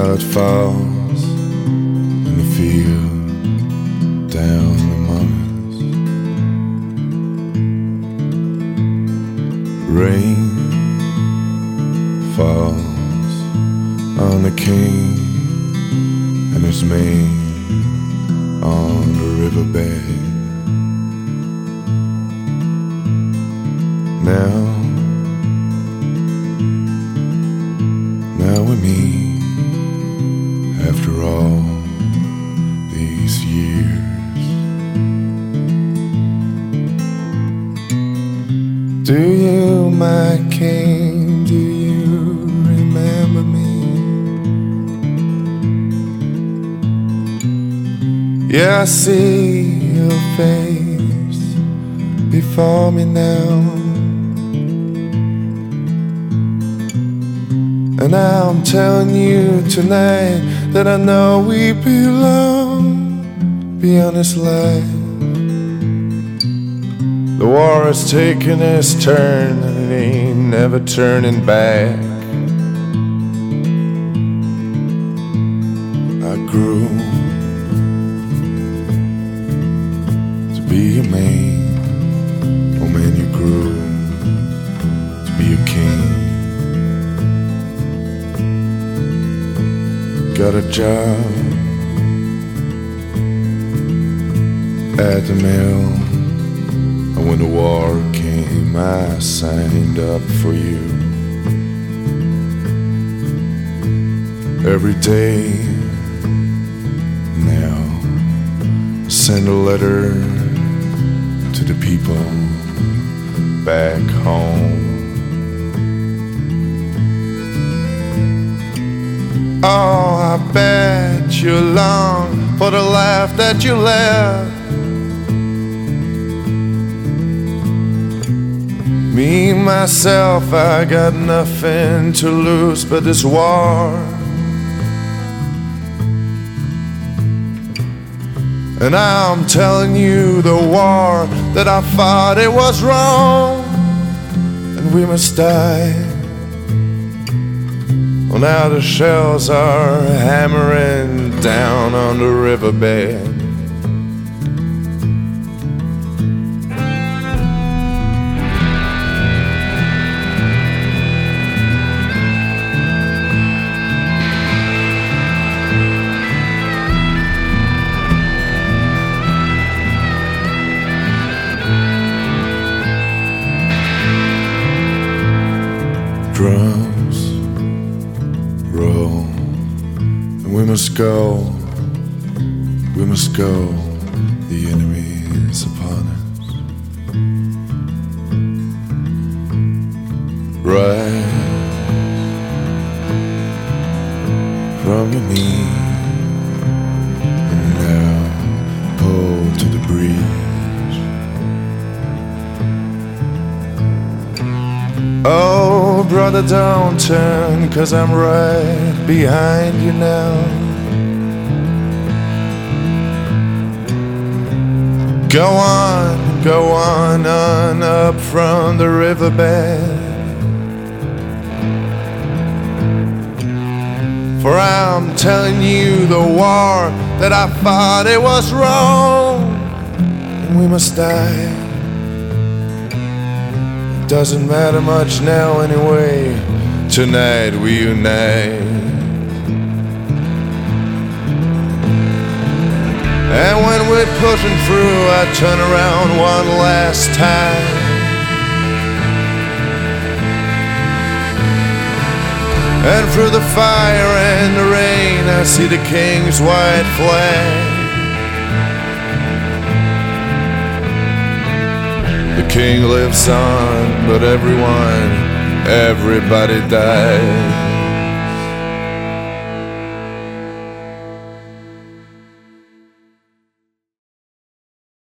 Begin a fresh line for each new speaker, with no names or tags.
how it falls in the field down among us. Rain falls on the king and his mane on the riverbed. Now we meet after all these years. Do you, my king, do you remember me? Yeah, I see your face before me now. And now I'm telling you tonight that I know we belong beyond this life. The war is taking its turn and it ain't never turning back. I grew to be a man. Oh man, you grew to be a king. Got a job at the mill, and when the war came, I signed up for you. Every day now, send a letter to the people back home. Oh, I bet you long for the laugh that you left. Me, myself, I got nothing to lose but this war. And I'm telling you the war that I fought, it was wrong, and we must die. Well, now the shells are hammering down on the riverbed. Drums roll, and we must go, the enemy is upon us. Rise from your knees, and now pull to the breeze. Oh, brother, don't turn, 'cause I'm right behind you now. Go on up from the riverbed. For I'm telling you the war that I fought, it was wrong, and we must die. Doesn't matter much now anyway. Tonight we unite. And when we're pushing through, I turn around one last time. And through the fire and the rain, I see the king's white flag. The king lives on, but everybody dies.